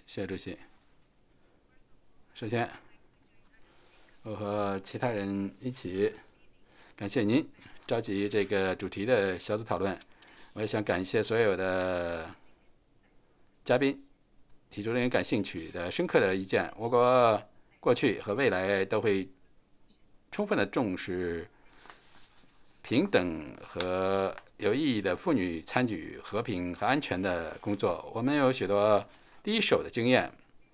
谢主席。首先，我和其他人一起感谢您召集这个主题的小组讨论。我也想感谢所有的嘉宾提出令人感兴趣的深刻的意见。我国过去和未来都会充分的重视平等和有意义的妇女参与和平和安全的工作。我们有许多第一手的经验，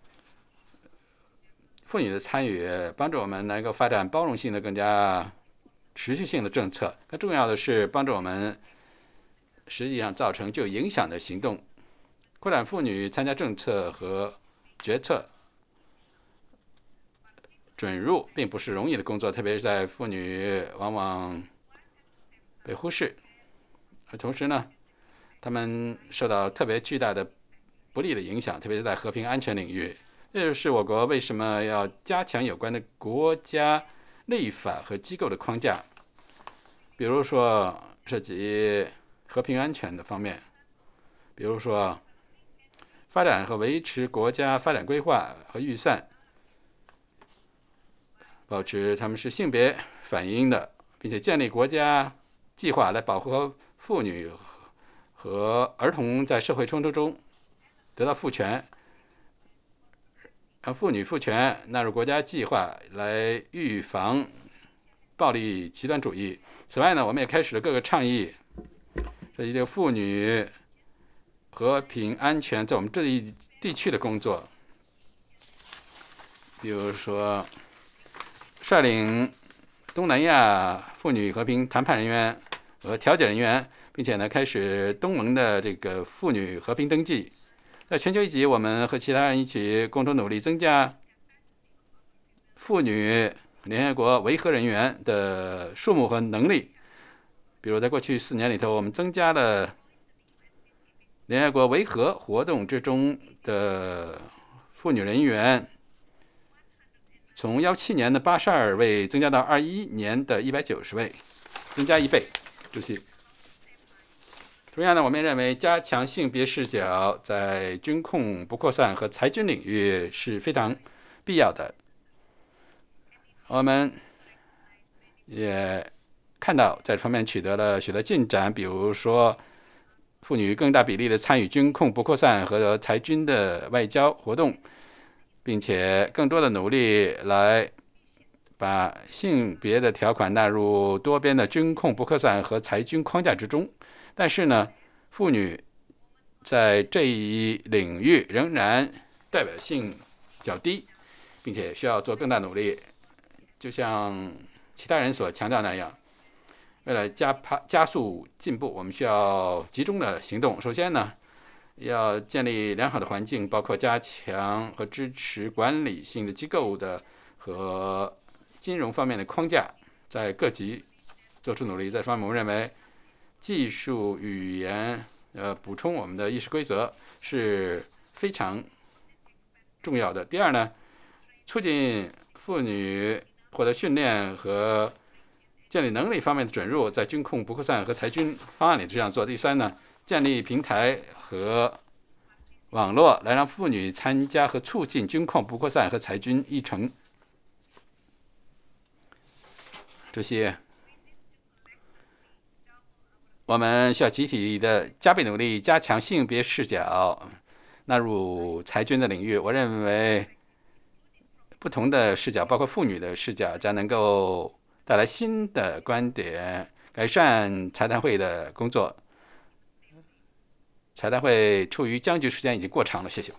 妇女的参与帮助我们能够发展包容性的、更加持续性的政策。更重要的是，帮助我们实际上造成具有影响的行动。扩展妇女参加政策和决策准入并不是容易的工作，特别是在妇女往往被忽视，同时呢，她们受到特别巨大的不利的影响，特别是在和平安全领域。这就是我国为什么要加强有关的国家立法和机构的框架，比如说涉及和平安全的方面，比如说发展和维持国家发展规划和预算，保持他们是性别反映的，并且建立国家计划来保护妇女和儿童在社会冲突中得到赋权，让妇女赋权纳入国家计划来预防暴力极端主义。此外呢，我们也开始了各个倡议，涉及这个妇女和平安全在我们这一地区的工作，比如说率领东南亚妇女和平谈判人员和调解人员，并且呢开始东盟的这个妇女和平登记。在全球一级，我们和其他人一起共同努力，增加妇女联合国维和人员的数目和能力。比如在过去4年里头，我们增加了联合国维和活动之中的妇女人员，从17年的82位增加到21年的190位，增加1倍。主席，同样呢，我们认为加强性别视角在军控不扩散和裁军领域是非常必要的。我们也看到在这方面取得了许多进展，比如说妇女更大比例的参与军控不扩散和裁军的外交活动，并且更多的努力来把性别的条款纳入多边的军控不扩散和裁军框架之中。但是呢，妇女在这一领域仍然代表性较低，并且需要做更大努力。就像其他人所强调那样，为了加速进步，我们需要集中的行动。首先呢，要建立良好的环境，包括加强和支持管理性的机构的和金融方面的框架，在各级做出努力。在这方面，我们认为技术语言补充我们的议事规则是非常重要的。第二呢，促进妇女获得训练和建立能力方面的准入，在军控不扩散和裁军方案里这样做。第三呢，建立平台和网络来让妇女参加和促进军控不扩散和裁军议程。主席，我们需要集体的加倍努力，加强性别视角纳入裁军的领域。我认为不同的视角，包括妇女的视角，将能够带来新的观点，改善财谈会的工作。财谈会处于僵局时间已经过长了，谢谢。